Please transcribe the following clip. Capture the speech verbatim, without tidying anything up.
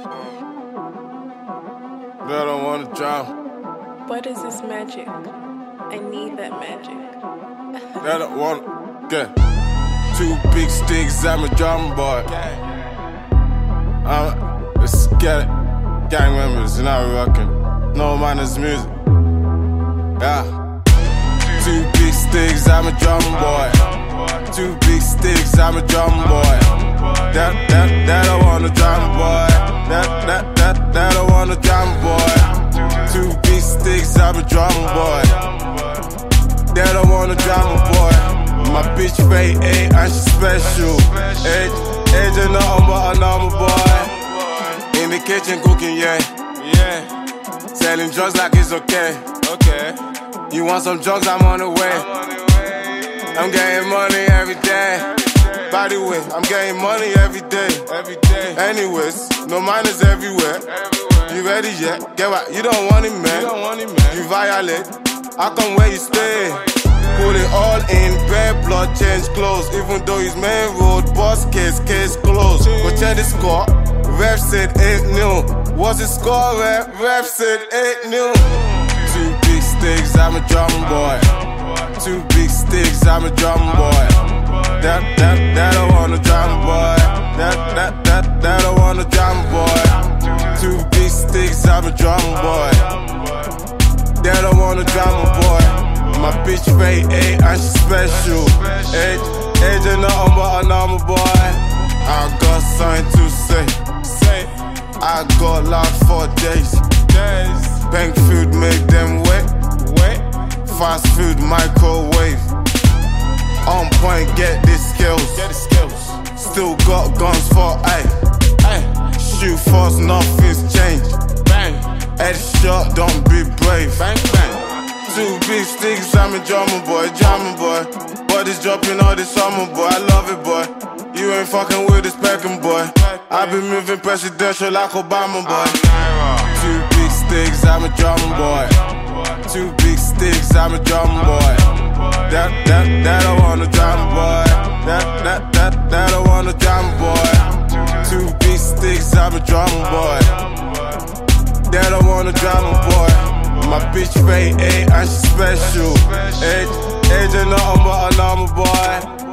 Girl, I don't wanna drown. What is this magic? I need that magic. Girl, I don't wanna get two big sticks. I'm a drum boy. I'm let's get it. Gang members, you know we rockin'. No manners music. Yeah. Two big sticks. I'm a drum boy. Two big sticks. I'm a drum boy. That that that I want a drum boy. That that that that I want a drum boy. Two big sticks. I'm a drum boy. That I want a drum boy. My bitch fake eight and she special. Age age ain't nothing but a normal boy. In the kitchen cooking, yeah, yeah. Selling drugs like it's okay, okay. You want some drugs? I'm on the way. I'm getting money every day. By the way, I'm getting money every day, every day. Anyways, no minors everywhere. You ready yet? Get what? You don't want it, man. You don't want it, man. You violate. I come where you stay. Put it all in bed, blood change clothes. Even though he's main road, boss case, case closed. Go check the score. Ref said eight nil. What's the score, ref? Ref said eight nil. Two big sticks, I'm a drum boy. Two big sticks, I'm a drum boy. That, that, that I want a drum boy. That, that, that, that I want a drum boy. Two big sticks, I'm a drum boy. That I want a drum boy. My bitch fake eight and she special. Age, age ain't nothing but a normal boy. I got something to say. I got loud for days. Bank food make them wet. Fast food microwave. On point, get the skills. Still got guns for ay. Shoot fast, nothing's changed. Headshot, don't be brave. Two big sticks, I'm a drummer boy, drummer boy. Body's dropping all this summer boy, I love it boy. You ain't fucking with this pecking boy. I been moving presidential like Obama boy. Two big sticks, I'm a drum boy. Two big sticks, I'm a drum boy. That that that I want a drum boy. That that that that I want a drum boy. Two big sticks, I'm a drum boy. That I want a drum boy. My bitch fake eight and she special. Age age ain't nothing but a normal boy.